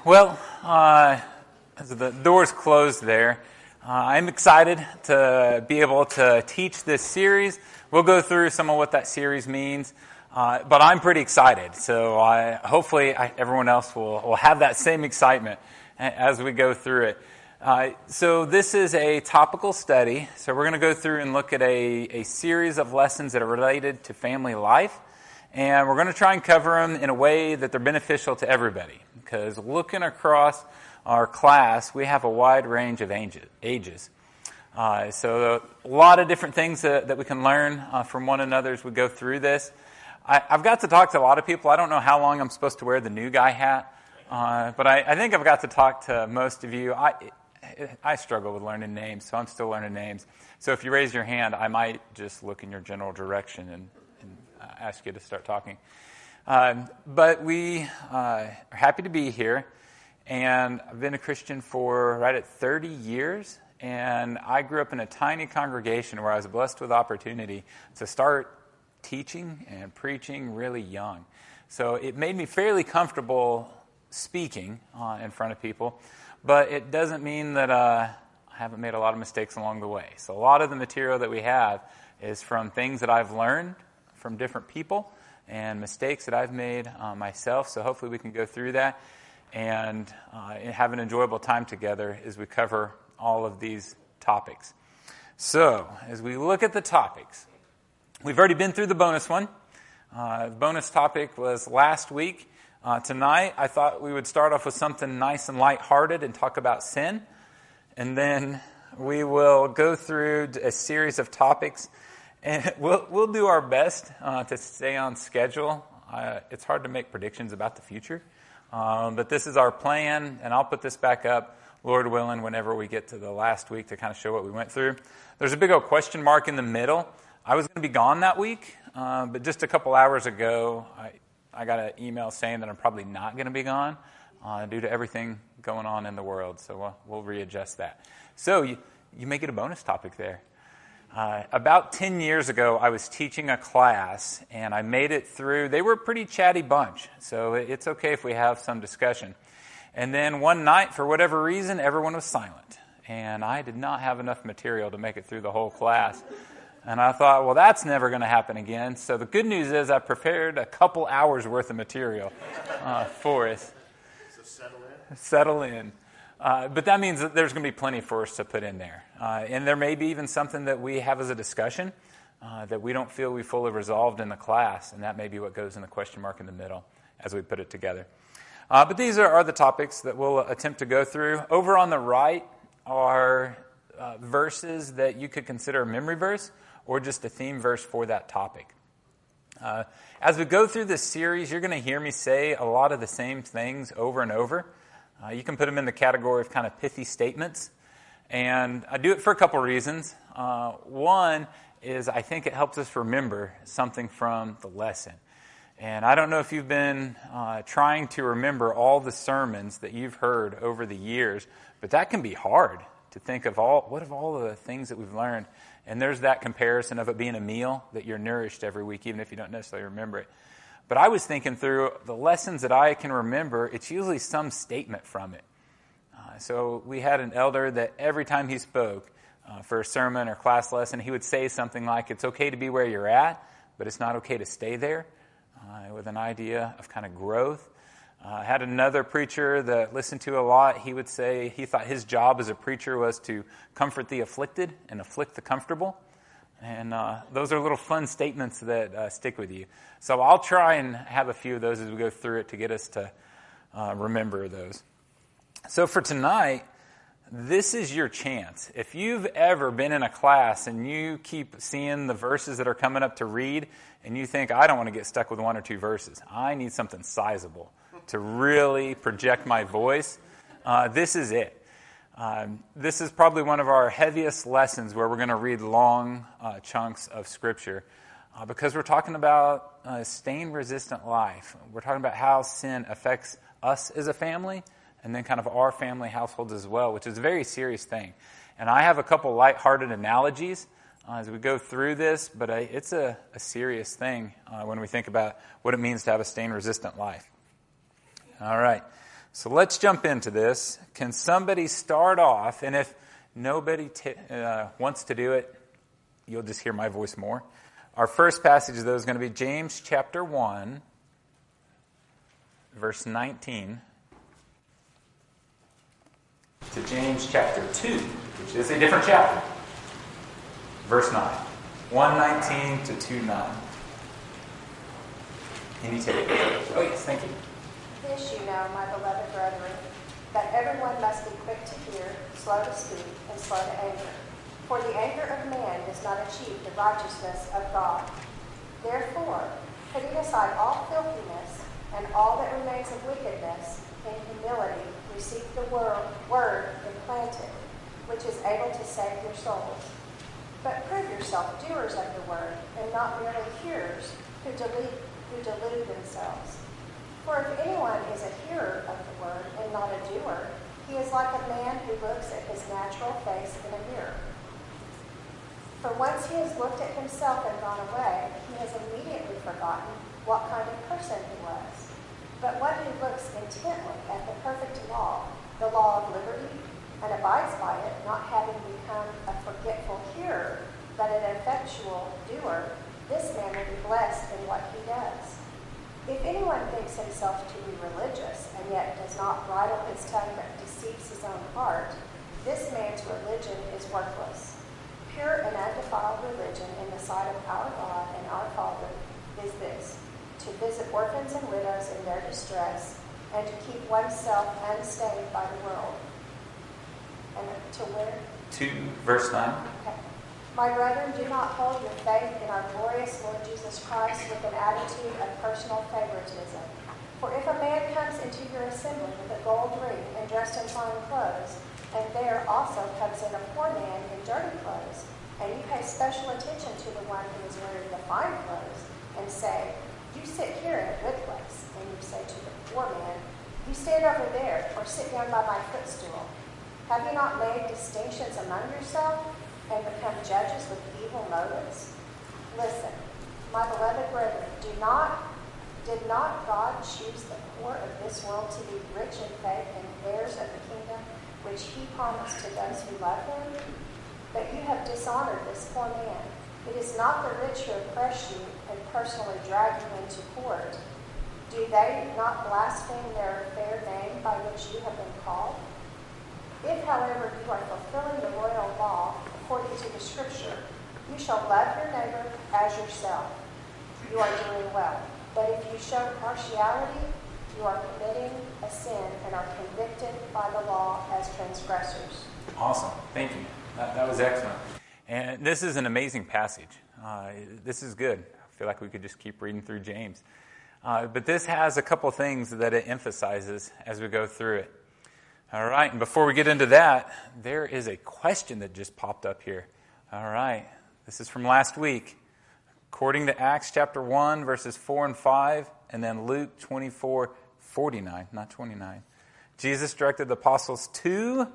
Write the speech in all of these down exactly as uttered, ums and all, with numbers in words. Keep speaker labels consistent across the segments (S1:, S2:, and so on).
S1: Well, uh, as the door's closed there, uh, I'm excited to be able to teach this series. We'll go through some of what that series means, uh, but I'm pretty excited. So I, hopefully I, everyone else will, will have that same excitement as we go through it. Uh, so this is a topical study. So we're going to go through and look at a, a series of lessons that are related to family life. And we're going to try and cover them in a way that they're beneficial to everybody. Because looking across our class, we have a wide range of ages. Uh, so a lot of different things that, that we can learn uh, from one another as we go through this. I, I've got to talk to a lot of people. I don't know how long I'm supposed to wear the new guy hat. Uh, but I, I think I've got to talk to most of you. I, I struggle with learning names, so I'm still learning names. So if you raise your hand, I might just look in your general direction and ask you to start talking. Um, but we uh, are happy to be here, and I've been a Christian for right at thirty years, and I grew up in a tiny congregation where I was blessed with opportunity to start teaching and preaching really young. So it made me fairly comfortable speaking uh, in front of people, but it doesn't mean that uh, I haven't made a lot of mistakes along the way. So a lot of the material that we have is from things that I've learned from different people and mistakes that I've made uh, myself. So hopefully we can go through that and uh, have an enjoyable time together as we cover all of these topics. So as we look at the topics, we've already been through the bonus one. Uh, the bonus topic was last week. Uh, tonight I thought we would start off with something nice and lighthearted and talk about sin. And then we will go through a series of topics. And we'll we'll do our best uh, to stay on schedule. Uh, it's hard to make predictions about the future, um, but this is our plan, and I'll put this back up, Lord willing, whenever we get to the last week to kind of show what we went through. There's a big old question mark in the middle. I was going to be gone that week, uh, but just a couple hours ago, I, I got an email saying that I'm probably not going to be gone uh, due to everything going on in the world, so we'll, we'll readjust that. So you, you may get a bonus topic there. Uh, about ten years ago, I was teaching a class, and I made it through. They were a pretty chatty bunch, so it's okay if we have some discussion. And then one night, for whatever reason, everyone was silent, and I did not have enough material to make it through the whole class. And I thought, well, that's never going to happen again. So the good news is I prepared a couple hours worth of material uh, for us.
S2: So settle in.
S1: Settle in. Uh, but that means that there's going to be plenty for us to put in there. Uh, and there may be even something that we have as a discussion uh, that we don't feel we fully resolved in the class, and that may be what goes in the question mark in the middle as we put it together. Uh, but these are, are the topics that we'll attempt to go through. Over on the right are uh, verses that you could consider a memory verse or just a theme verse for that topic. Uh, as we go through this series, you're going to hear me say a lot of the same things over and over. Uh, you can put them in the category of kind of pithy statements. And I do it for a couple reasons. Uh, one is I think it helps us remember something from the lesson. And I don't know if you've been uh, trying to remember all the sermons that you've heard over the years, but that can be hard to think of all, what of all the things that we've learned. And there's that comparison of it being a meal that you're nourished every week, even if you don't necessarily remember it. But I was thinking through the lessons that I can remember, it's usually some statement from it. Uh, so we had an elder that every time he spoke uh, for a sermon or class lesson, he would say something like, it's okay to be where you're at, but it's not okay to stay there, uh, with an idea of kind of growth. Uh, I had another preacher that listened to a lot. He would say he thought his job as a preacher was to comfort the afflicted and afflict the comfortable. And uh, those are little fun statements that uh, stick with you. So I'll try and have a few of those as we go through it to get us to uh, remember those. So for tonight, this is your chance. If you've ever been in a class and you keep seeing the verses that are coming up to read and you think, I don't want to get stuck with one or two verses. I need something sizable to really project my voice. Uh, this is it. Um, this is probably one of our heaviest lessons where we're going to read long uh, chunks of Scripture uh, because we're talking about uh, stain-resistant life. We're talking about how sin affects us as a family and then kind of our family households as well, which is a very serious thing. And I have a couple lighthearted analogies uh, as we go through this, but uh, it's a, a serious thing uh, when we think about what it means to have a stain-resistant life. All right. So let's jump into this. Can somebody start off? And if nobody t- uh, wants to do it, you'll just hear my voice more. Our first passage, though, is going to be James chapter one, verse nineteen, to James chapter two, which is a different chapter, verse nine. one nineteen to two nine. Can you take it? Oh, yes, thank you.
S3: This you know, my beloved brethren, that everyone must be quick to hear, slow to speak, and slow to anger. For the anger of man does not achieve the righteousness of God. Therefore, putting aside all filthiness and all that remains of wickedness, in humility receive the word, word implanted, which is able to save your souls. But prove yourself doers of the word, and not merely hearers who delude, who delude themselves. For if anyone is a hearer of the word and not a doer, he is like a man who looks at his natural face in a mirror. For once he has looked at himself and gone away, he has immediately forgotten what kind of person he was. But one who looks intently at the perfect law, the law of liberty, and abides by it, not having become a forgetful hearer, but an effectual doer, this man will be blessed in what he does. If anyone thinks himself to be religious, and yet does not bridle his tongue but deceives his own heart, this man's religion is worthless. Pure and undefiled religion in the sight of our God and our Father is this, to visit orphans and widows in their distress, and to keep oneself unstained by the world. And to where?
S1: two, verse nine.
S3: Okay. My brethren, do not hold your faith in our glorious Lord Jesus Christ with an attitude of personal favoritism. For if a man comes into your assembly with a gold ring and dressed in fine clothes, and there also comes in a poor man in dirty clothes, and you pay special attention to the one who is wearing the fine clothes, and say, you sit here in a good place, and you say to the poor man, you stand over there, or sit down by my footstool. Have you not made distinctions among yourselves, and become judges with evil motives? Listen, my beloved brethren, do not, did not God choose the poor of this world to be rich in faith and heirs of the kingdom which he promised to those who love him? But you have dishonored this poor man. It is not the rich who oppress you and personally drag you into court. Do they not blaspheme their fair name by which you have been called? If, however, you are fulfilling the royal law according to the Scripture, you shall love your neighbor as yourself. You are doing well. But if you show partiality, you are committing a sin and are convicted by the law as transgressors.
S1: Awesome. Thank you. That, that was excellent. And this is an amazing passage. Uh, this is good. I feel like we could just keep reading through James. Uh, but this has a couple things that it emphasizes as we go through it. All right, and before we get into that, there is a question that just popped up here. All right, this is from last week. According to Acts chapter one, verses four and five, and then Luke twenty-four, forty-nine, not twenty-nine, Jesus directed the apostles to...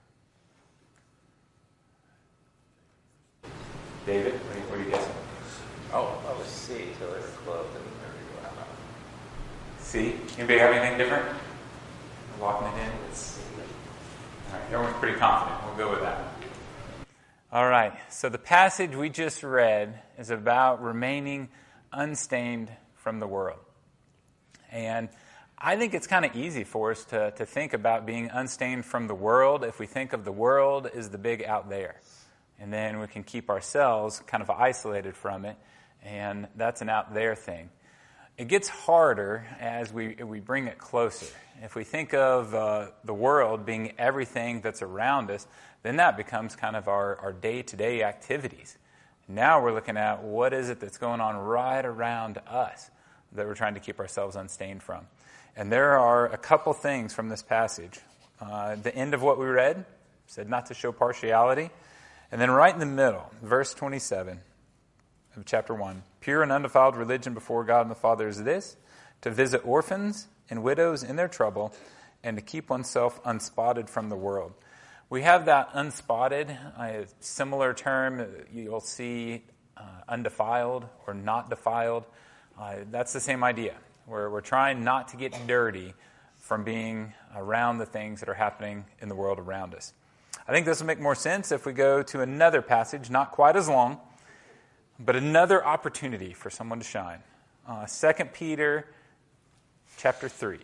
S1: David, what are you, what are you guessing?
S4: Oh, I was C, so they were clothed in everywhere.
S1: C? Anybody have anything different? Locking it in? All right, everyone's pretty confident. We'll go with that. All right, so the passage we just read is about remaining unstained from the world. And I think it's kind of easy for us to, to think about being unstained from the world if we think of the world as the big out there. And then we can keep ourselves kind of isolated from it, and that's an out there thing. It gets harder as we we bring it closer. If we think of uh, the world being everything that's around us, then that becomes kind of our, our day-to-day activities. Now we're looking at what is it that's going on right around us that we're trying to keep ourselves unstained from. And there are a couple things from this passage. Uh, the end of what we read said not to show partiality. And then right in the middle, verse twenty-seven of chapter one, pure and undefiled religion before God and the Father is this, to visit orphans and widows in their trouble, and to keep oneself unspotted from the world. We have that unspotted, a similar term you'll see uh, undefiled or not defiled. Uh, that's the same idea. We're, we're trying not to get dirty from being around the things that are happening in the world around us. I think this will make more sense if we go to another passage, not quite as long, but another opportunity for someone to shine. Uh, Second Peter chapter three.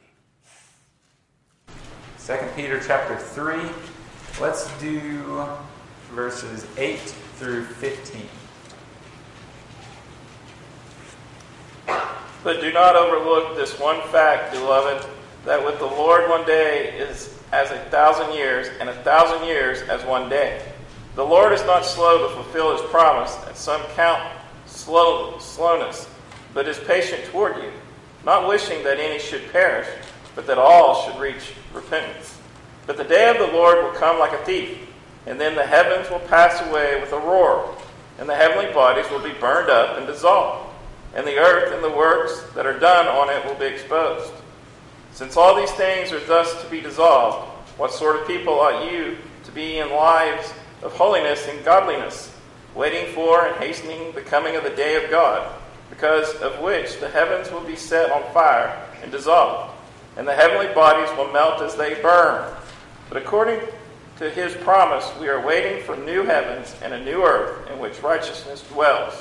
S1: Second Peter chapter three. Let's do verses eight through fifteen.
S5: But do not overlook this one fact, beloved, that with the Lord one day is as a thousand years, and a thousand years as one day. The Lord is not slow to fulfill his promise, as some count slow, slowness, but is patient toward you, not wishing that any should perish, but that all should reach repentance. But the day of the Lord will come like a thief, and then the heavens will pass away with a roar, and the heavenly bodies will be burned up and dissolved, and the earth and the works that are done on it will be exposed. Since all these things are thus to be dissolved, what sort of people ought you to be in lives of holiness and godliness, waiting for and hastening the coming of the day of God, because of which the heavens will be set on fire and dissolved, and the heavenly bodies will melt as they burn. But according to his promise, we are waiting for new heavens and a new earth in which righteousness dwells.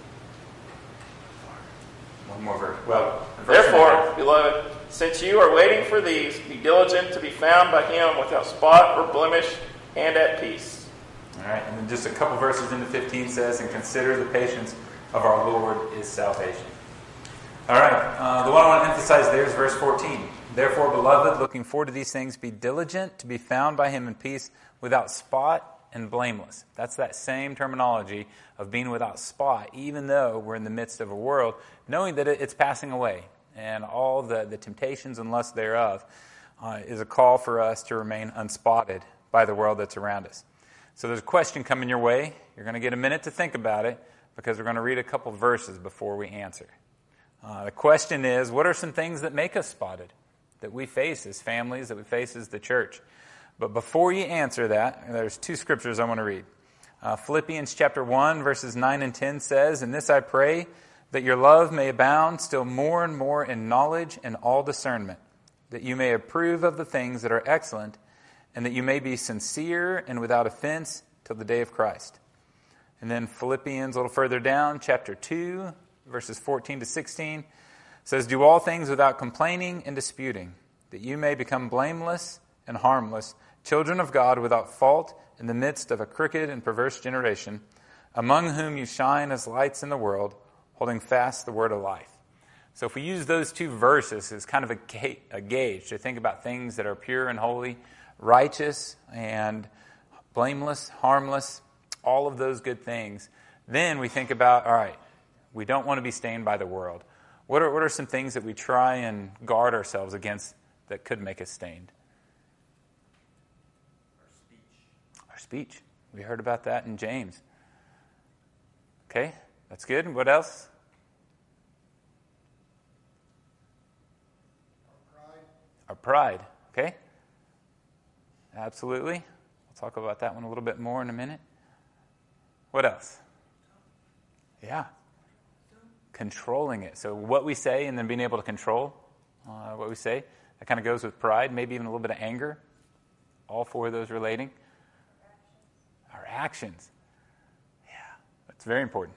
S1: One more verse. Well, verse
S5: Therefore, beloved, since you are waiting for these, be diligent to be found by him without spot or blemish and at peace.
S1: All right, and then just a couple verses into fifteen says, and consider the patience of our Lord is salvation. All right, uh, the one I want to emphasize there is verse fourteen. Therefore, beloved, looking forward to these things, be diligent to be found by him in peace, without spot and blameless. That's that same terminology of being without spot, even though we're in the midst of a world, knowing that it's passing away, and all the, the temptations and lusts thereof uh, is a call for us to remain unspotted by the world that's around us. So there's a question coming your way. You're going to get a minute to think about it, because we're going to read a couple verses before we answer. Uh, the question is, what are some things that make us spotted, that we face as families, that we face as the church? But before you answer that, there's two scriptures I want to read. Uh, Philippians chapter one, verses nine and ten says, "In this I pray, that your love may abound still more and more in knowledge and all discernment, that you may approve of the things that are excellent, and that you may be sincere and without offense till the day of Christ." And then Philippians, a little further down, chapter two, verses fourteen to sixteen, says, "Do all things without complaining and disputing, that you may become blameless and harmless, children of God without fault in the midst of a crooked and perverse generation, among whom you shine as lights in the world, holding fast the word of life." So if we use those two verses as kind of a, ga- a gauge to think about things that are pure and holy, righteous and blameless, harmless, all of those good things, then we think about, all right, we don't want to be stained by the world. What are, what are some things that we try and guard ourselves against that could make us stained? Our speech. We heard about that in James. Okay, that's good. What else?
S2: Our pride.
S1: Our pride. Okay. Absolutely. We'll talk about that one a little bit more in a minute. What else? Yeah. Controlling it. So what we say and then being able to control uh, what we say. That kind of goes with pride, maybe even a little bit of anger. All four of those relating. Our actions. Yeah, that's very important.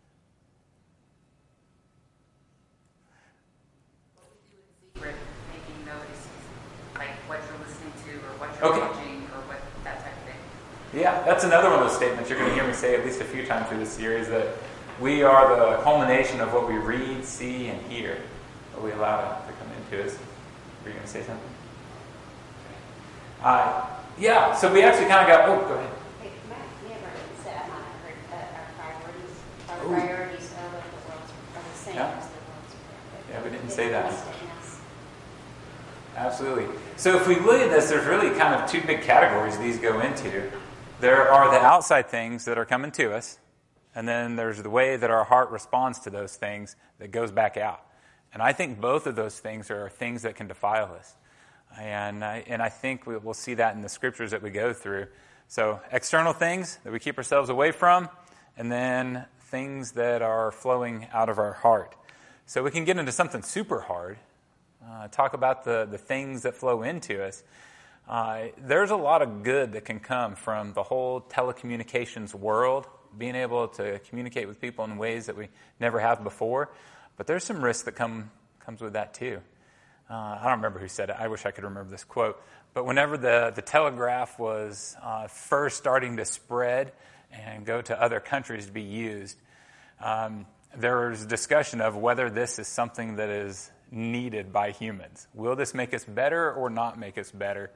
S6: What we do in secret, making notice, like what you're listening to or what you're
S1: Okay.
S6: watching or what that type of thing.
S1: Yeah, that's another one of those statements you're going to hear me say at least a few times through this series, that we are the culmination of what we read, see, and hear. What we allow to, to come into us. Were you going to say something? Uh, yeah, so we actually kind of got, oh, go ahead.
S3: Hey, Matt, you ever said, I might have heard that our priorities, our
S1: Ooh.
S3: priorities are what the world's, are the same
S1: Yeah.
S3: as the world's priorities.
S1: Yeah, we didn't say that.
S3: It's in us.
S1: Absolutely. So if we look at this, there's really kind of two big categories these go into. There are the outside things that are coming to us, and then there's the way that our heart responds to those things that goes back out. And I think both of those things are things that can defile us. And I, and I think we, we'll see that in the scriptures that we go through. So external things that we keep ourselves away from, and then things that are flowing out of our heart. So we can get into something super hard, uh, talk about the, the things that flow into us. Uh, there's a lot of good that can come from the whole telecommunications world, being able to communicate with people in ways that we never have before. But there's some risk that come comes with that too. Uh, I don't remember who said it. I wish I could remember this quote. But whenever the, the telegraph was uh, first starting to spread and go to other countries to be used, um, there was discussion of whether this is something that is needed by humans. Will this make us better or not make us better?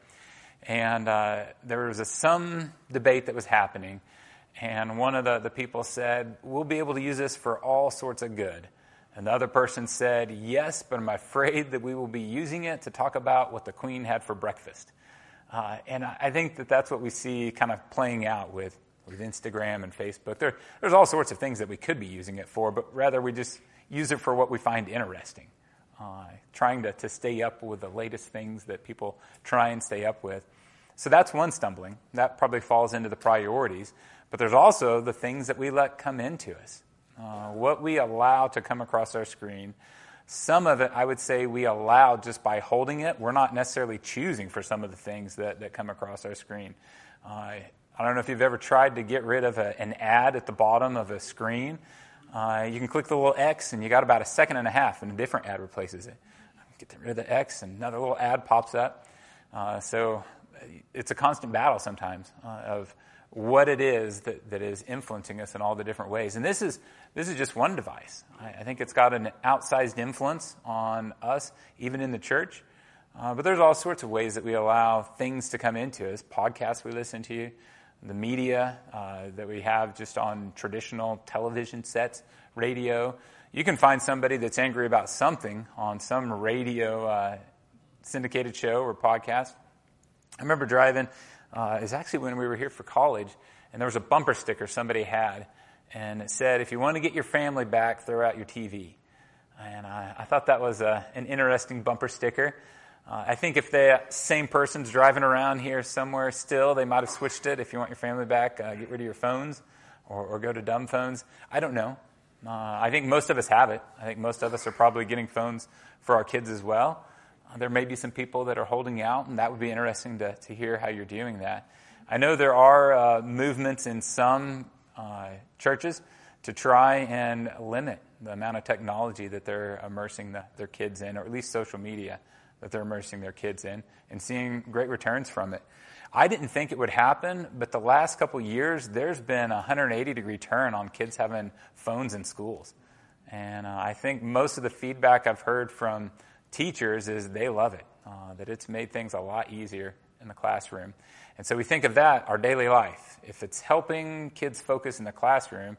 S1: And uh, there was a, some debate that was happening, and one of the, the people said, we'll be able to use this for all sorts of good. And the other person said, yes, but I'm afraid that we will be using it to talk about what the Queen had for breakfast. Uh, and I think that that's what we see kind of playing out with, with Instagram and Facebook. There, there's all sorts of things that we could be using it for, but rather we just use it for what we find interesting. Uh, trying to, to stay up with the latest things that people try and stay up with. So that's one stumbling. That probably falls into the priorities. But there's also the things that we let come into us. Uh, what we allow to come across our screen. Some of it, I would say, we allow just by holding it. We're not necessarily choosing for some of the things that, that come across our screen. Uh, I don't know if you've ever tried to get rid of a, an ad at the bottom of a screen. Uh, you can click the little X, and you got about a second and a half, and a different ad replaces it. Get rid of the X, and another little ad pops up. Uh, so it's a constant battle sometimes uh, of what it is that, that is influencing us in all the different ways. And this is this is just one device. I, I think it's got an outsized influence on us, even in the church. Uh, but there's all sorts of ways that we allow things to come into us. Podcasts we listen to, the media uh, that we have just on traditional television sets, radio. You can find somebody that's angry about something on some radio uh, syndicated show or podcast. I remember driving, uh, it was actually when we were here for college, and there was a bumper sticker somebody had, and it said, if you want to get your family back, throw out your T V. And I, I thought that was a, an interesting bumper sticker. Uh, I think if the same person's driving around here somewhere still, they might have switched it. If you want your family back, uh, get rid of your phones or, or go to dumb phones. I don't know. Uh, I think most of us have it. I think most of us are probably getting phones for our kids as well. Uh, there may be some people that are holding out, and that would be interesting to, to hear how you're doing that. I know there are uh, movements in some uh, churches to try and limit the amount of technology that they're immersing the, their kids in, or at least social media that they're immersing their kids in, and seeing great returns from it. I didn't think it would happen, but the last couple of years, there's been a one hundred eighty degree turn on kids having phones in schools. And uh, I think most of the feedback I've heard from teachers is they love it, uh, that it's made things a lot easier in the classroom. And so we think of that, our daily life. If it's helping kids focus in the classroom,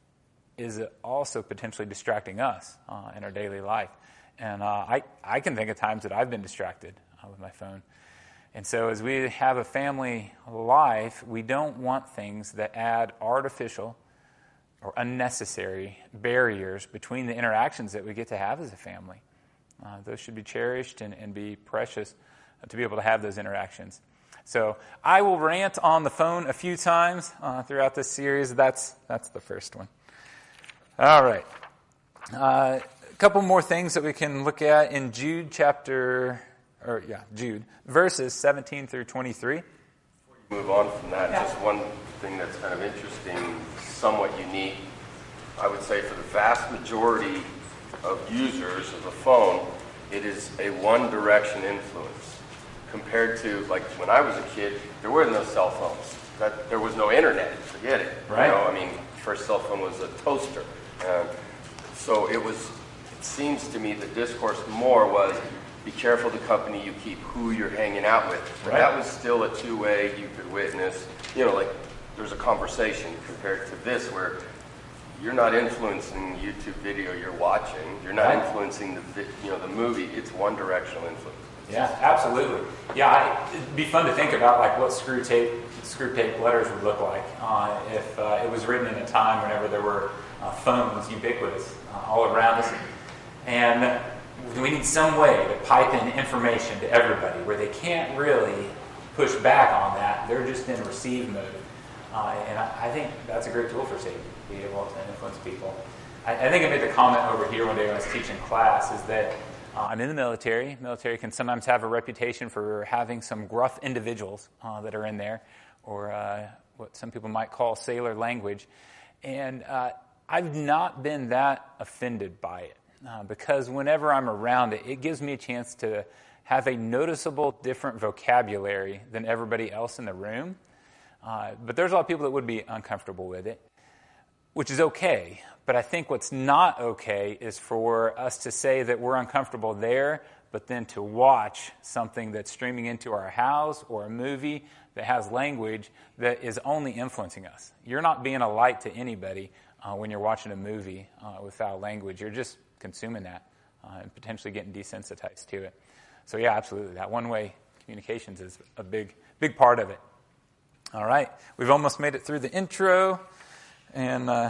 S1: is it also potentially distracting us uh, in our daily life? And uh, I, I can think of times that I've been distracted uh, with my phone. And so as we have a family life, we don't want things that add artificial or unnecessary barriers between the interactions that we get to have as a family. Uh, those should be cherished and, and be precious to be able to have those interactions. So I will rant on the phone a few times uh, throughout this series. That's that's the first one. All right. Uh, a couple more things that we can look at in Jude chapter, or yeah, Jude, verses seventeen through twenty-three.
S2: Before you move on from that, yeah. Just one thing that's kind of interesting, somewhat unique, I would say for the vast majority of users of the phone, it is a one-direction influence. Compared to, like, when I was a kid, there were no cell phones. That, there was no internet. Forget it.
S1: Right.
S2: You know, I mean, first cell phone was a toaster. Um, so it was, it seems to me the discourse more was, be careful the company you keep, who you're hanging out with. Right. That was still a two-way, you could witness, you know, like, there's a conversation compared to this where you're not influencing YouTube video you're watching. You're not right. influencing the, you know, the movie. It's one-directional influence.
S1: Yeah, absolutely. Yeah, I, it'd be fun to think about like what screw tape, screw tape letters would look like uh, if uh, it was written in a time whenever there were uh, phones ubiquitous uh, all around us, and we need some way to pipe in information to everybody where they can't really push back on that. They're just in receive mode, uh, and I, I think that's a great tool for Satan to be able to influence people. I, I think I made the comment over here one day when I was teaching class is that Uh, I'm in the military. Military can sometimes have a reputation for having some gruff individuals uh, that are in there, or uh, what some people might call sailor language. And uh, I've not been that offended by it, uh, because whenever I'm around it, it gives me a chance to have a noticeable different vocabulary than everybody else in the room. Uh, but there's a lot of people that would be uncomfortable with it, which is okay. But I think what's not okay is for us to say that we're uncomfortable there, but then to watch something that's streaming into our house or a movie that has language that is only influencing us. You're not being a light to anybody uh, when you're watching a movie uh, with foul language. You're just consuming that uh, and potentially getting desensitized to it. So yeah, absolutely. That one-way communications is a big, big part of it. All right. We've almost made it through the intro. And, uh,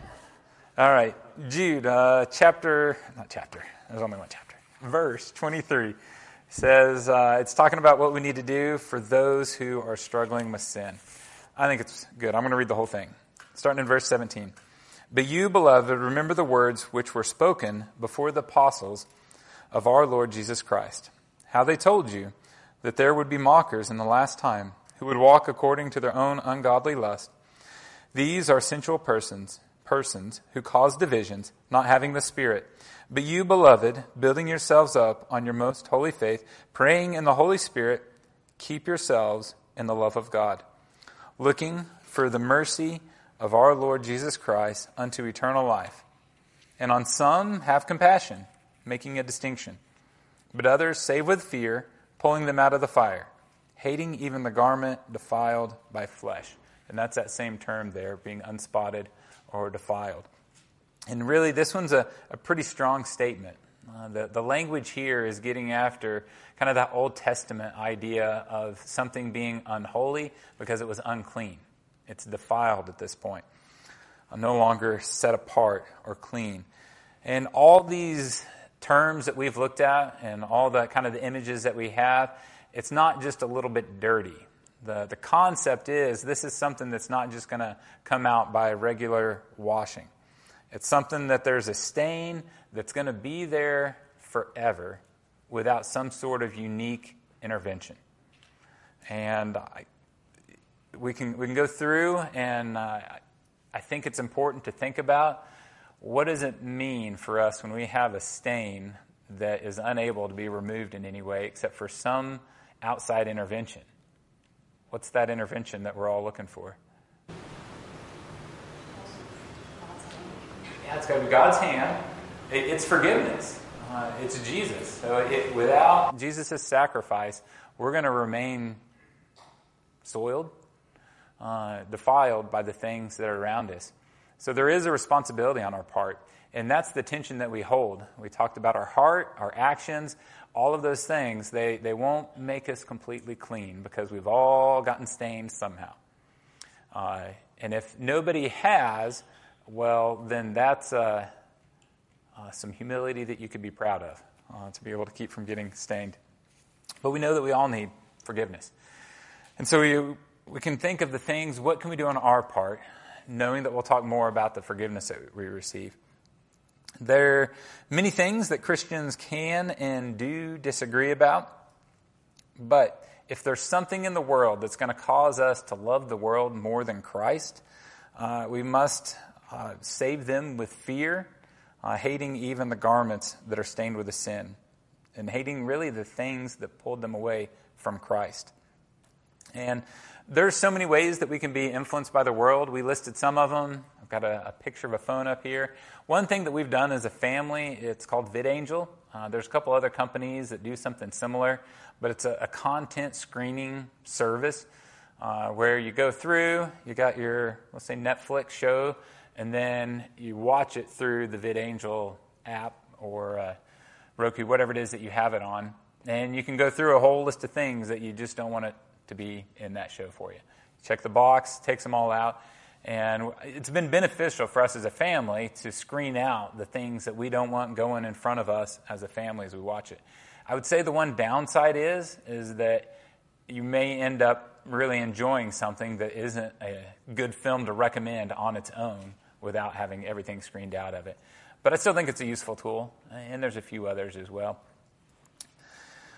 S1: all right. Jude, uh, chapter, not chapter, there's only one chapter. Verse twenty-three says, uh, it's talking about what we need to do for those who are struggling with sin. I think it's good. I'm going to read the whole thing. Starting in verse seventeen. But you, beloved, remember the words which were spoken before the apostles of our Lord Jesus Christ, how they told you that there would be mockers in the last time who would walk according to their own ungodly lust. These are sensual persons, persons who cause divisions, not having the Spirit. But you, beloved, building yourselves up on your most holy faith, praying in the Holy Spirit, keep yourselves in the love of God, looking for the mercy of our Lord Jesus Christ unto eternal life. And on some have compassion, making a distinction. But others save with fear, pulling them out of the fire, hating even the garment defiled by flesh. And that's that same term there, being unspotted or defiled. And really, this one's a, a pretty strong statement. Uh, the, the language here is getting after kind of that Old Testament idea of something being unholy because it was unclean. It's defiled at this point. Uh, no longer set apart or clean. And all these terms that we've looked at and all the kind of the images that we have, it's not just a little bit dirty. The, the concept is this is something that's not just going to come out by regular washing. It's something that there's a stain that's going to be there forever without some sort of unique intervention. And I, we can we can go through, and uh, I think it's important to think about what does it mean for us when we have a stain that is unable to be removed in any way except for some outside intervention. What's that intervention that we're all looking for? Yeah, it's got to be God's hand. It, it's forgiveness. Uh, it's Jesus. So it, without Jesus' sacrifice, we're going to remain soiled, uh, defiled by the things that are around us. So there is a responsibility on our part, and that's the tension that we hold. We talked about our heart, our actions, all of those things. They, they won't make us completely clean because we've all gotten stained somehow. Uh, and if nobody has, well, then that's uh, uh, some humility that you could be proud of, uh, to be able to keep from getting stained. But we know that we all need forgiveness. And so we, we can think of the things, what can we do on our part, knowing that we'll talk more about the forgiveness that we receive. There are many things that Christians can and do disagree about, but if there's something in the world that's going to cause us to love the world more than Christ, uh, we must uh, save them with fear, uh, hating even the garments that are stained with the sin, and hating really the things that pulled them away from Christ. And there's so many ways that we can be influenced by the world. We listed some of them. I've got a, a picture of a phone up here. One thing that we've done as a family, it's called VidAngel. Uh, there's a couple other companies that do something similar, but it's a, a content screening service uh, where you go through, you got your, let's say, Netflix show, and then you watch it through the VidAngel app or uh, Roku, whatever it is that you have it on. And you can go through a whole list of things that you just don't want it to be in that show for you. Check the box, takes them all out. And it's been beneficial for us as a family to screen out the things that we don't want going in front of us as a family as we watch it. I would say the one downside is, is that you may end up really enjoying something that isn't a good film to recommend on its own without having everything screened out of it. But I still think it's a useful tool, and there's a few others as well.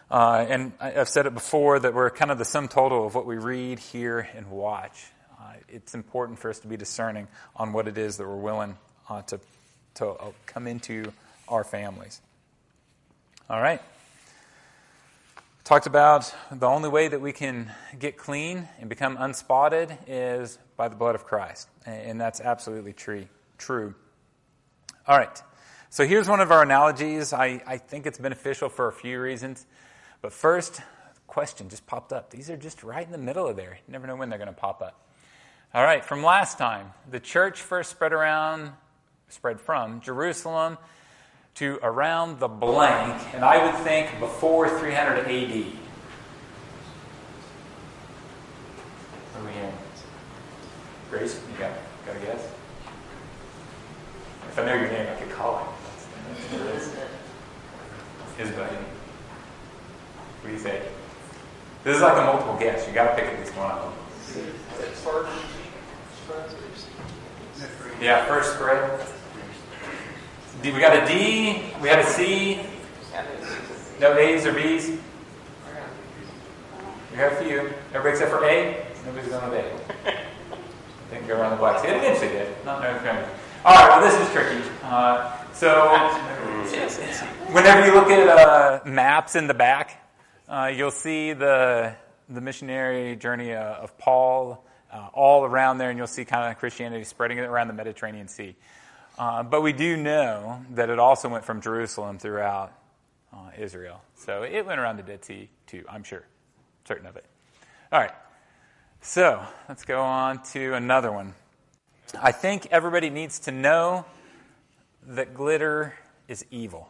S1: Uh, and I- I've said it before that we're kind of the sum total of what we read, hear, and watch. Uh, it's important for us to be discerning on what it is that we're willing uh, to, to uh, come into our families. All right. Talked about the only way that we can get clean and become unspotted is by the blood of Christ. And that's absolutely true. True. All right. So here's one of our analogies. I, I think it's beneficial for a few reasons. But first, question just popped up. These are just right in the middle of there. You never know when they're going to pop up. All right. From last time, the church first spread around, spread from Jerusalem to around the blank, and I would think before three hundred A D. What are we hearing? Grace, you got, got a guess? If I know your name, I could call it. There it is. Isabel. What do you say? This is like a multiple guess. You got to pick at least one of them. Yeah, first spread. D, we got a D, we had a C, no A's or B's. We got a few. Everybody except for A? Nobody's going with A. Didn't go around the blacks. It eventually did. Not no family. All right, well, this is tricky. Uh, so, whenever you look at uh, maps in the back, uh, you'll see the the missionary journey uh, of Paul uh, all around there, and you'll see kind of Christianity spreading around the Mediterranean Sea. Uh, but we do know that it also went from Jerusalem throughout uh, Israel. So it went around the Dead Sea too, I'm sure. Certain of it. All right. So let's go on to another one. I think everybody needs to know that glitter is evil.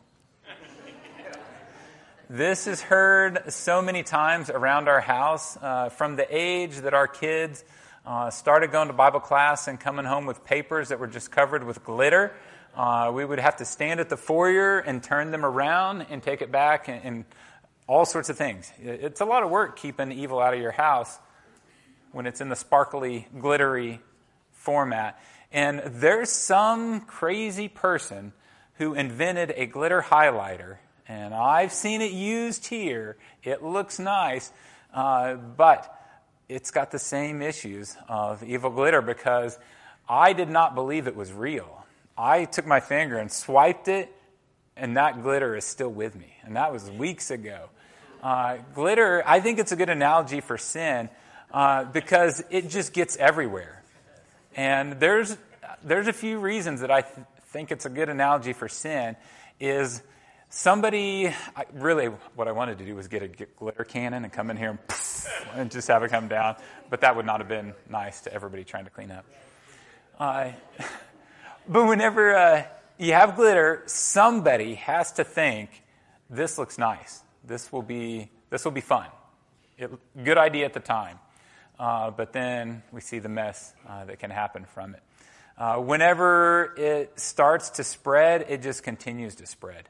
S1: This is heard so many times around our house uh, from the age that our kids Uh, started going to Bible class and coming home with papers that were just covered with glitter. Uh, we would have to stand at the foyer and turn them around and take it back and, and all sorts of things. It's a lot of work keeping evil out of your house when it's in the sparkly, glittery format. And there's some crazy person who invented a glitter highlighter. And I've seen it used here. It looks nice, uh, but it's got the same issues of evil glitter because I did not believe it was real. I took my finger and swiped it, and that glitter is still with me. And that was weeks ago. Uh, glitter, I think it's a good analogy for sin uh, because it just gets everywhere. And there's there's a few reasons that I th- think it's a good analogy for sin is somebody, I, really what I wanted to do was get a glitter cannon and come in here and, poof, and just have it come down. But that would not have been nice to everybody trying to clean up. Uh, but whenever uh, you have glitter, somebody has to think, this looks nice. This will be this will be fun. It, good idea at the time. Uh, but then we see the mess uh, that can happen from it. Uh, whenever it starts to spread, it just continues to spread.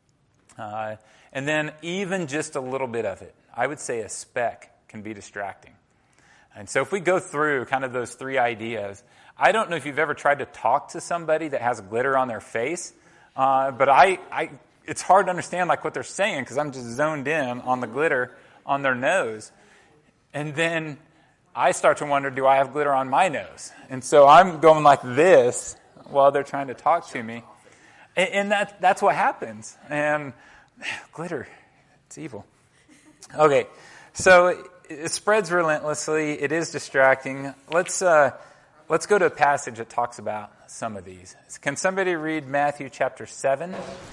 S1: Uh, and then even just a little bit of it, I would say a speck can be distracting. And so if we go through kind of those three ideas, I don't know if you've ever tried to talk to somebody that has glitter on their face, uh, but I, I, it's hard to understand like what they're saying because I'm just zoned in on the glitter on their nose. And then I start to wonder, do I have glitter on my nose? And so I'm going like this while they're trying to talk to me. And, and that, that's what happens. And glitter, it's evil. Okay, so it, it spreads relentlessly. It is distracting. Let's uh, let's go to a passage that talks about some of these. Can somebody read Matthew chapter seven?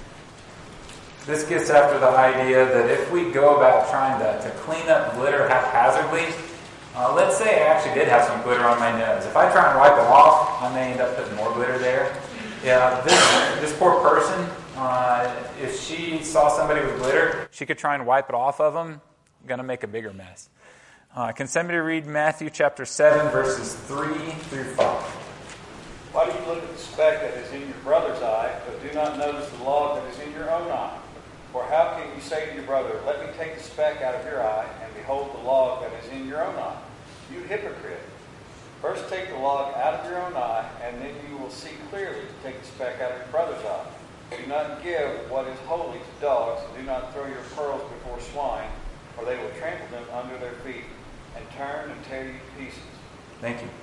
S1: This gets after the idea that if we go about trying to, to clean up glitter haphazardly, uh, let's say I actually did have some glitter on my nose. If I try and wipe it off, I may end up putting more glitter there. Yeah, this this poor person, uh, if she saw somebody with glitter, she could try and wipe it off of them. Going to make a bigger mess. Uh, can somebody read Matthew chapter seven, verses three through five?
S7: Why do you look at the speck that is in your brother's eye, but do not notice the log that is in your own eye? Or how can you say to your brother, let me take the speck out of your eye, and behold the log that is in your own eye? You hypocrite! First take the log out of your own eye, and then you will see clearly to take the speck out of your brother's eye. Do not give what is holy to dogs, and do not throw your pearls before swine, for they will trample them under their feet, and turn and tear you to pieces.
S1: Thank you.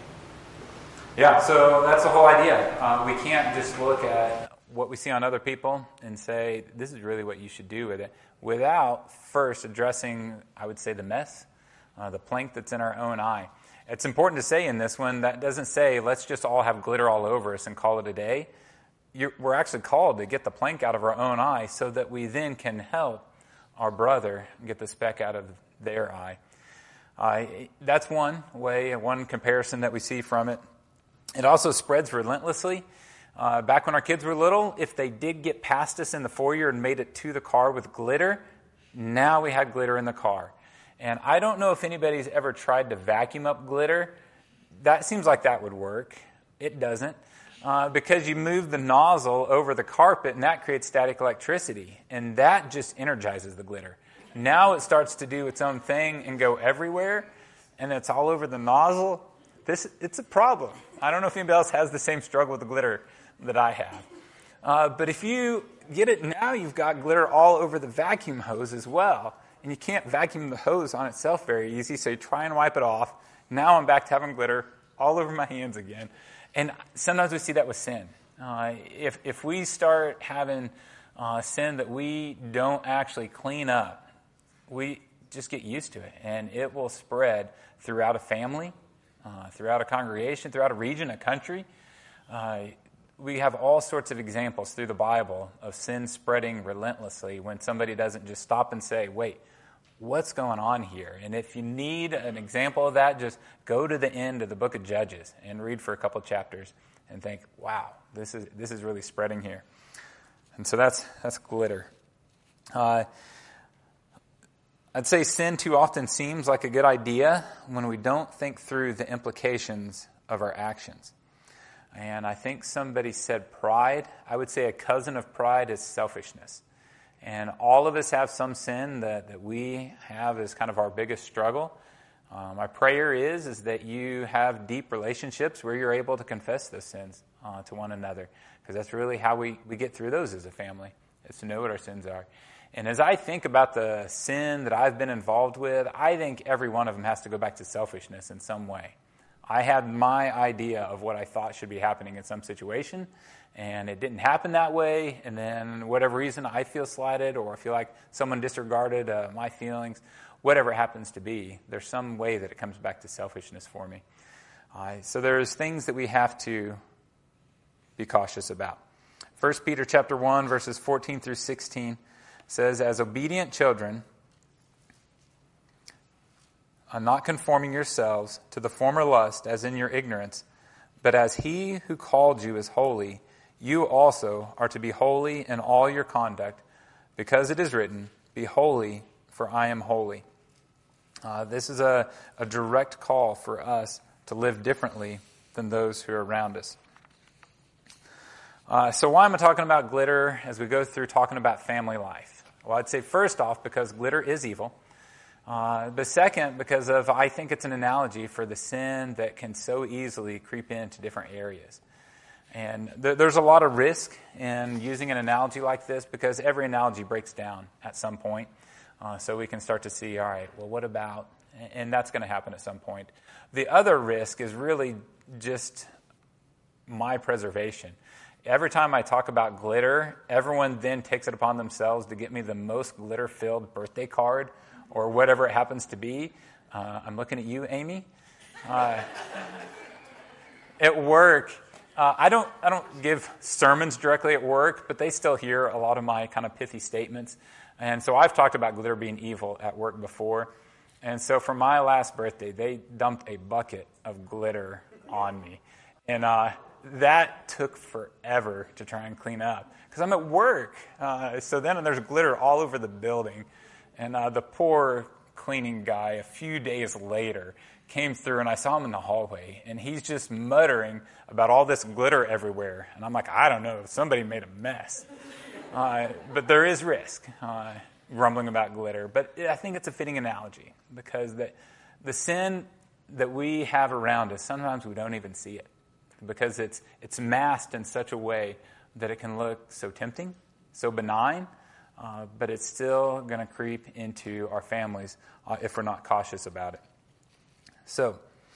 S1: Yeah, so that's the whole idea. Uh, we can't just look at what we see on other people and say, this is really what you should do with it, without first addressing, I would say, the mess, uh, the plank that's in our own eye. It's important to say in this one, that doesn't say, let's just all have glitter all over us and call it a day. You're, we're actually called to get the plank out of our own eye so that we then can help our brother get the speck out of their eye. Uh, that's one way, one comparison that we see from it. It also spreads relentlessly. Uh, back when our kids were little, if they did get past us in the foyer and made it to the car with glitter, now we had glitter in the car. And I don't know if anybody's ever tried to vacuum up glitter. That seems like that would work. It doesn't. Uh, because you move the nozzle over the carpet and that creates static electricity. And that just energizes the glitter. Now it starts to do its own thing and go everywhere. And it's all over the nozzle. This, it's a problem. I don't know if anybody else has the same struggle with the glitter that I have. Uh, but if you get it now, you've got glitter all over the vacuum hose as well. And you can't vacuum the hose on itself very easy, so you try and wipe it off. Now I'm back to having glitter all over my hands again. And sometimes we see that with sin. Uh, if if we start having uh, sin that we don't actually clean up, we just get used to it. And it will spread throughout a family, uh, throughout a congregation, throughout a region, a country. Uh, we have all sorts of examples through the Bible of sin spreading relentlessly when somebody doesn't just stop and say, wait, what's going on here? And if you need an example of that, just go to the end of the book of Judges and read for a couple chapters and think, wow, this is this is really spreading here. And so that's that's glitter. Uh, I'd say sin too often seems like a good idea when we don't think through the implications of our actions. And I think somebody said pride. I would say a cousin of pride is selfishness. And all of us have some sin that, that we have as kind of our biggest struggle. Uh, my prayer is, is that you have deep relationships where you're able to confess those sins uh, to one another. Because that's really how we, we get through those as a family, is to know what our sins are. And as I think about the sin that I've been involved with, I think every one of them has to go back to selfishness in some way. I had my idea of what I thought should be happening in some situation, and it didn't happen that way, and then whatever reason I feel slighted or I feel like someone disregarded uh, my feelings, whatever it happens to be, there's some way that it comes back to selfishness for me. Uh, so there's things that we have to be cautious about. First Peter chapter one, verses fourteen through sixteen says, as obedient children, uh, not conforming yourselves to the former lust as in your ignorance, but as he who called you is holy, you also are to be holy in all your conduct, because it is written, be holy, for I am holy. Uh, this is a, a direct call for us to live differently than those who are around us. Uh, so why am I talking about glitter as we go through talking about family life? Well, I'd say first off, because glitter is evil. Uh, but second, because of I think it's an analogy for the sin that can so easily creep into different areas. And th- there's a lot of risk in using an analogy like this because every analogy breaks down at some point. Uh, so we can start to see, all right, well, what about, and that's going to happen at some point. The other risk is really just my preservation. Every time I talk about glitter, everyone then takes it upon themselves to get me the most glitter-filled birthday card or whatever it happens to be. Uh, I'm looking at you, Amy. Uh, at work, uh, I don't I don't give sermons directly at work, but they still hear a lot of my kind of pithy statements. And so I've talked about glitter being evil at work before. And so for my last birthday, they dumped a bucket of glitter on me. And uh, that took forever to try and clean up because I'm at work. Uh, so then there's glitter all over the building. And uh, the poor cleaning guy, a few days later, came through and I saw him in the hallway. And he's just muttering about all this glitter everywhere. And I'm like, I don't know, somebody made a mess. Uh, but there is risk, uh, grumbling about glitter. But I think it's a fitting analogy because the, the sin that we have around us, sometimes we don't even see it because it's it's masked in such a way that it can look so tempting, so benign, uh, but it's still going to creep into our families uh, if we're not cautious about it. So,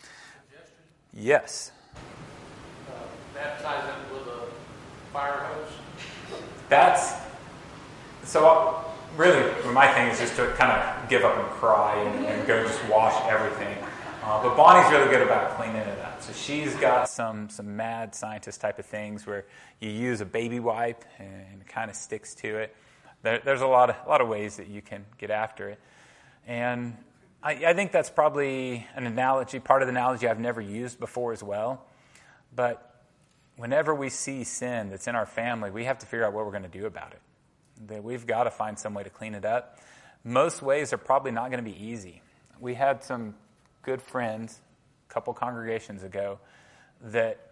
S1: yes.
S8: Uh, baptize them with a fire hose.
S1: That's so. Uh, really, my thing is just to kind of give up and cry and, and go just wash everything. Uh, but Bonnie's really good about cleaning it up. So she's got some some mad scientist type of things where you use a baby wipe and it kind of sticks to it. There, there's a lot of a lot of ways that you can get after it, and I, I think that's probably an analogy, part of the analogy I've never used before as well. But whenever we see sin that's in our family, we have to figure out what we're going to do about it. That we've got to find some way to clean it up. Most ways are probably not going to be easy. We had some good friends a couple congregations ago that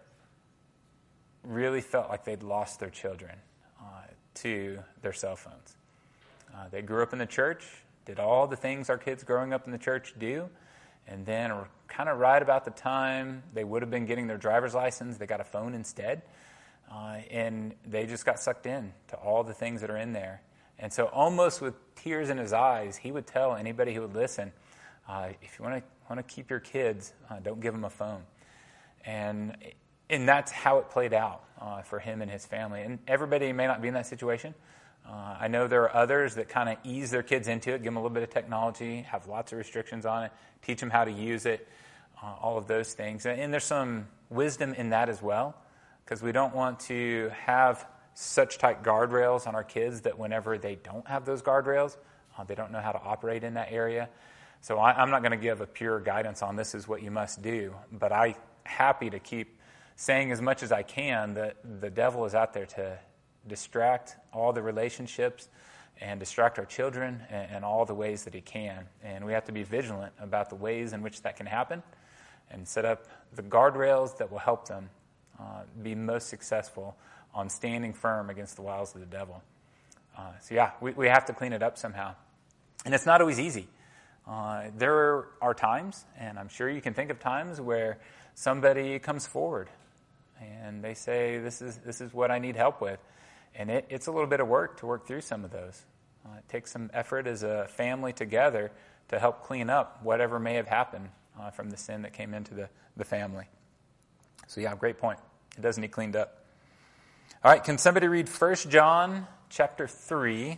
S1: really felt like they'd lost their children uh, to their cell phones. Uh, they grew up in the church, did all the things our kids growing up in the church do, and then kind of right about the time they would have been getting their driver's license, they got a phone instead. Uh, and they just got sucked in to all the things that are in there. And so almost with tears in his eyes, he would tell anybody who would listen, uh, if you want to want to keep your kids, uh, don't give them a phone. And and that's how it played out uh, for him and his family. And everybody may not be in that situation. Uh, I know there are others that kind of ease their kids into it, give them a little bit of technology, have lots of restrictions on it, teach them how to use it, uh, all of those things. And, and there's some wisdom in that as well, because we don't want to have such tight guardrails on our kids that whenever they don't have those guardrails, uh, they don't know how to operate in that area. So I, I'm not going to give a pure guidance on this is what you must do, but I'm happy to keep saying as much as I can that the devil is out there to distract all the relationships and distract our children in, in all the ways that he can. And we have to be vigilant about the ways in which that can happen and set up the guardrails that will help them uh, be most successful on standing firm against the wiles of the devil. Uh, so yeah, we, we have to clean it up somehow. And it's not always easy. Uh, there are times, and I'm sure you can think of times, where somebody comes forward and they say, this is this is what I need help with. And it, it's a little bit of work to work through some of those. Uh, it takes some effort as a family together to help clean up whatever may have happened uh, from the sin that came into the, the family. So yeah, great point. It does need cleaned up. All right, can somebody read First John chapter three?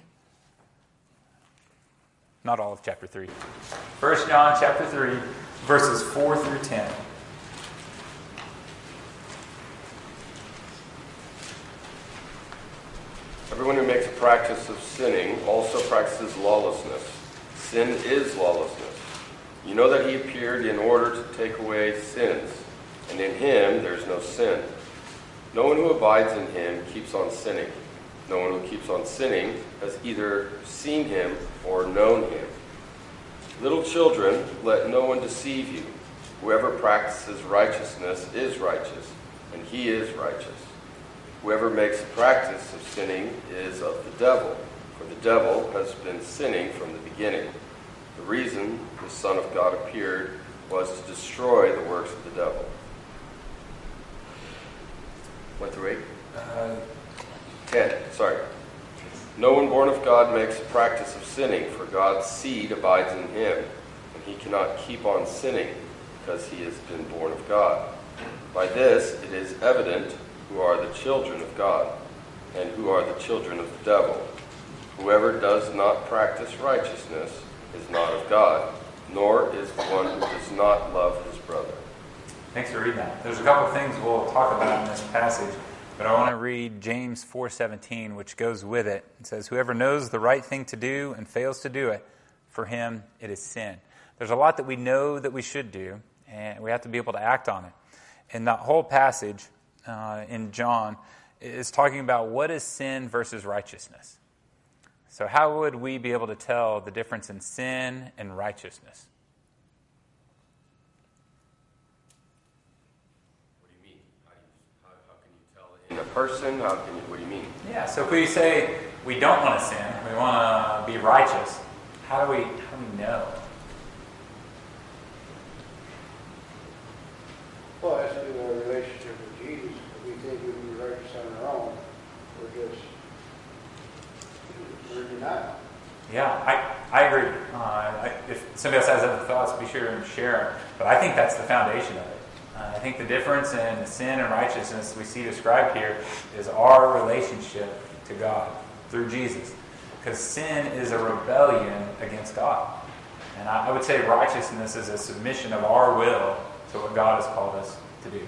S1: Not all of chapter three. First John chapter three, verses four through ten.
S2: Everyone who makes a practice of sinning also practices lawlessness. Sin is lawlessness. You know that he appeared in order to take away sins, and in him there is no sin. No one who abides in him keeps on sinning. No one who keeps on sinning has either seen him or known him. Little children, let no one deceive you. Whoever practices righteousness is righteous, and he is righteous. Whoever makes a practice of sinning is of the devil, for the devil has been sinning from the beginning. The reason the Son of God appeared was to destroy the works of the devil. One through eight? Uh, Ten, sorry. No one born of God makes a practice of sinning, for God's seed abides in him, and he cannot keep on sinning, because he has been born of God. By this it is evident who are the children of God, and who are the children of the devil. Whoever does not practice righteousness is not of God, nor is the one who does not love his brother.
S1: Thanks for reading that. There's a couple things we'll talk about in this passage, but I want to read James four seventeen, which goes with it. It says, whoever knows the right thing to do and fails to do it, for him it is sin. There's a lot that we know that we should do, and we have to be able to act on it. And that whole passage uh, in John is talking about what is sin versus righteousness. So how would we be able to tell the difference in sin and righteousness?
S2: What do you mean? How, do you, how, how can you tell in a person? How can you, what do you mean?
S1: Yeah, so if we say we don't want to sin, we want to be righteous, how do we, how do we know?
S9: Well, it has to do with our relationship with Jesus. If we think we can be righteous on our own, we're just, we're united.
S1: Yeah, I, I agree. Uh, I, if somebody else has other thoughts, be sure to share them. But I think that's the foundation of it. Uh, I think the difference in sin and righteousness we see described here is our relationship to God through Jesus. Because sin is a rebellion against God. And I, I would say righteousness is a submission of our will to what God has called us to do.
S2: You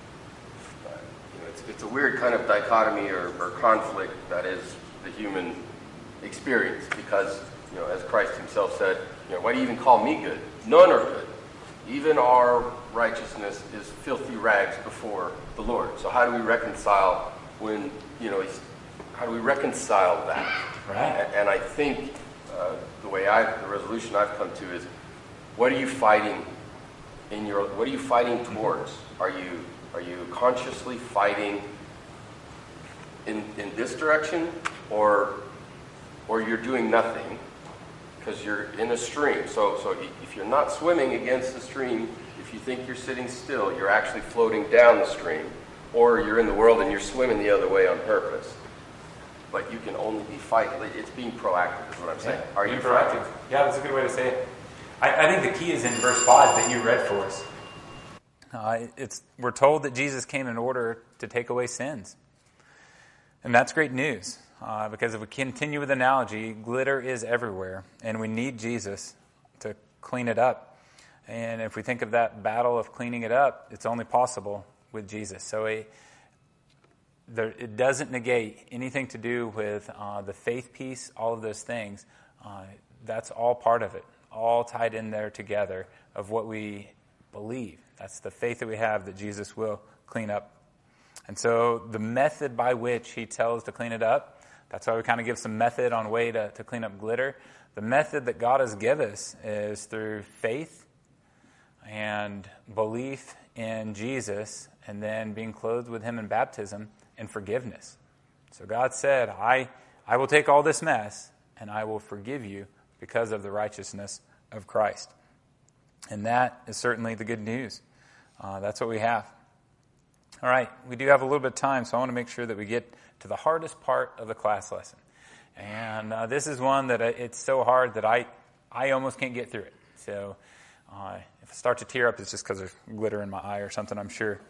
S2: know, it's, it's a weird kind of dichotomy or, or conflict that is the human experience, because, you know, as Christ himself said, you know, why do you even call me good? None are good. Even our righteousness is filthy rags before the Lord. So how do we reconcile when, you know, he's, how do we reconcile that?
S1: Right.
S2: And, and I think uh, the way I, the resolution I've come to is, what are you fighting in your, what are you fighting towards? Are you, are you consciously fighting in, in this direction, or or you're doing nothing because you're in a stream? So, so if you're not swimming against the stream, if you think you're sitting still, you're actually floating down the stream. Or you're in the world and you're swimming the other way on purpose. But you can only be fighting. It's being proactive is what I'm saying.
S1: Yeah,
S2: Are you
S1: proactive?
S2: fighting?
S1: Yeah, that's a good way to say it. I, I think the key is in verse five that you read for us. Uh, it's we're told that Jesus came in order to take away sins. And that's great news. Uh, because if we continue with the analogy, glitter is everywhere, and we need Jesus to clean it up. And if we think of that battle of cleaning it up, it's only possible with Jesus. So it, there, it doesn't negate anything to do with uh, the faith piece, all of those things. Uh, that's all part of it, all tied in there together of what we believe. That's the faith that we have that Jesus will clean up. And so the method by which he tells to clean it up, that's why we kind of give some method on way to, to clean up glitter. The method that God has given us is through faith and belief in Jesus, and then being clothed with him in baptism and forgiveness. So God said, I, I will take all this mess and I will forgive you because of the righteousness of Christ. And that is certainly the good news. Uh, that's what we have. All right, we do have a little bit of time, so I want to make sure that we get to the hardest part of the class lesson. And uh, this is one that it's so hard that I I almost can't get through it. So uh, if I start to tear up, it's just because there's glitter in my eye or something, I'm sure.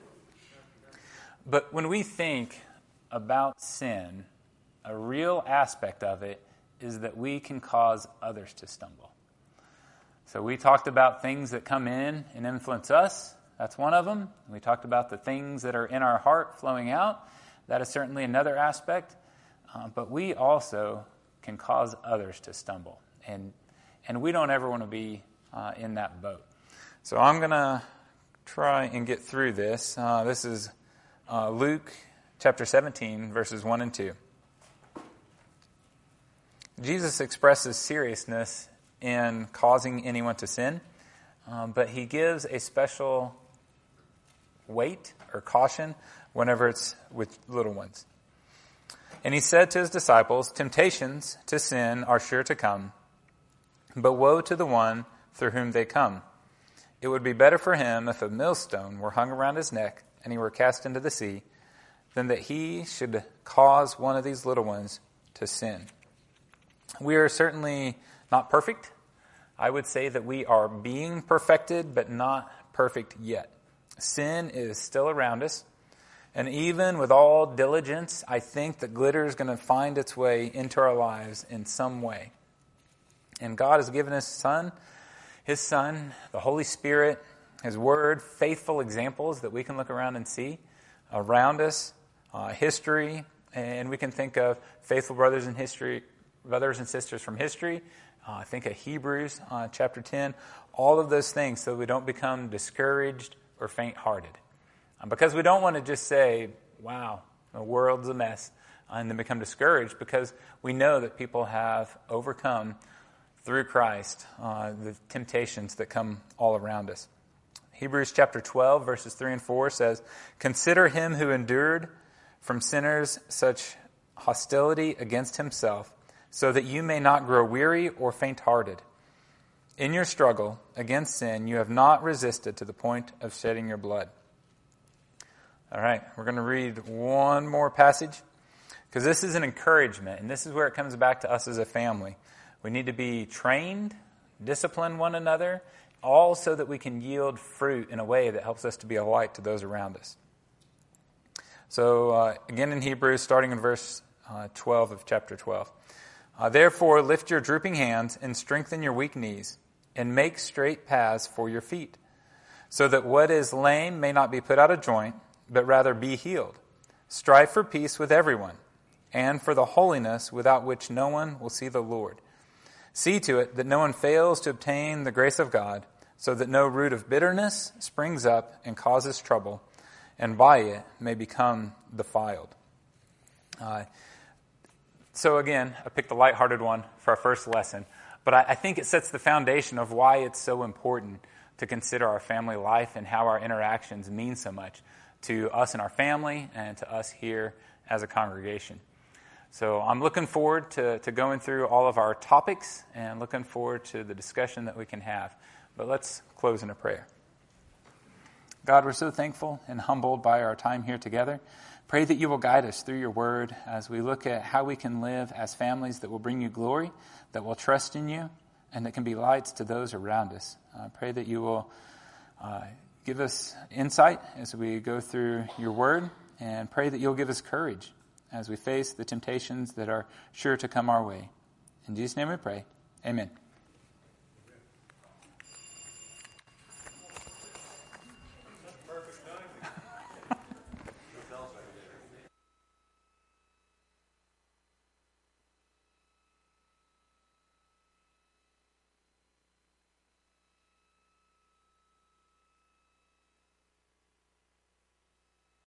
S1: But when we think about sin, a real aspect of it is that we can cause others to stumble. So we talked about things that come in and influence us. That's one of them. We talked about the things that are in our heart flowing out. That is certainly another aspect. Uh, but we also can cause others to stumble. And and we don't ever want to be uh, in that boat. So I'm going to try and get through this. Uh, this is uh, Luke chapter seventeen, verses one and two. Jesus expresses seriousness in causing anyone to sin, um, but he gives a special weight or caution whenever it's with little ones. And he said to his disciples, temptations to sin are sure to come, but woe to the one through whom they come. It would be better for him if a millstone were hung around his neck and he were cast into the sea, than that he should cause one of these little ones to sin. We are certainly not perfect. I would say that we are being perfected, but not perfect yet. Sin is still around us. And even with all diligence, I think that glitter is going to find its way into our lives in some way. And God has given His Son, His Son, the Holy Spirit, His Word, faithful examples that we can look around and see around us, uh, history, and we can think of faithful brothers in history, brothers and sisters from history. Uh, think of Hebrews uh, chapter ten. All of those things, so we don't become discouraged or faint-hearted. Um, because we don't want to just say, wow, the world's a mess, and then become discouraged, because we know that people have overcome through Christ uh, the temptations that come all around us. Hebrews chapter twelve, verses three and four says, consider him who endured from sinners such hostility against himself, so that you may not grow weary or faint-hearted. In your struggle against sin, you have not resisted to the point of shedding your blood. All right, we're going to read one more passage. Because this is an encouragement, and this is where it comes back to us as a family. We need to be trained, discipline one another, all so that we can yield fruit in a way that helps us to be a light to those around us. So, uh, again in Hebrews, starting in verse uh, twelve of chapter twelve. Uh, Therefore, lift your drooping hands and strengthen your weak knees, and make straight paths for your feet, so that what is lame may not be put out of joint, but rather be healed. Strive for peace with everyone, and for the holiness without which no one will see the Lord. See to it that no one fails to obtain the grace of God, so that no root of bitterness springs up and causes trouble, and by it may become defiled. Uh, so again, I picked the lighthearted one for our first lesson, but I, I think it sets the foundation of why it's so important to consider our family life and how our interactions mean so much to us and our family and to us here as a congregation. So I'm looking forward to, to going through all of our topics and looking forward to the discussion that we can have. But let's close in a prayer. God, we're so thankful and humbled by our time here together. Pray that you will guide us through your word as we look at how we can live as families that will bring you glory, that will trust in you, and that can be lights to those around us. I pray that you will uh, give us insight as we go through your word, and pray that you'll give us courage as we face the temptations that are sure to come our way. In Jesus' name we pray. Amen.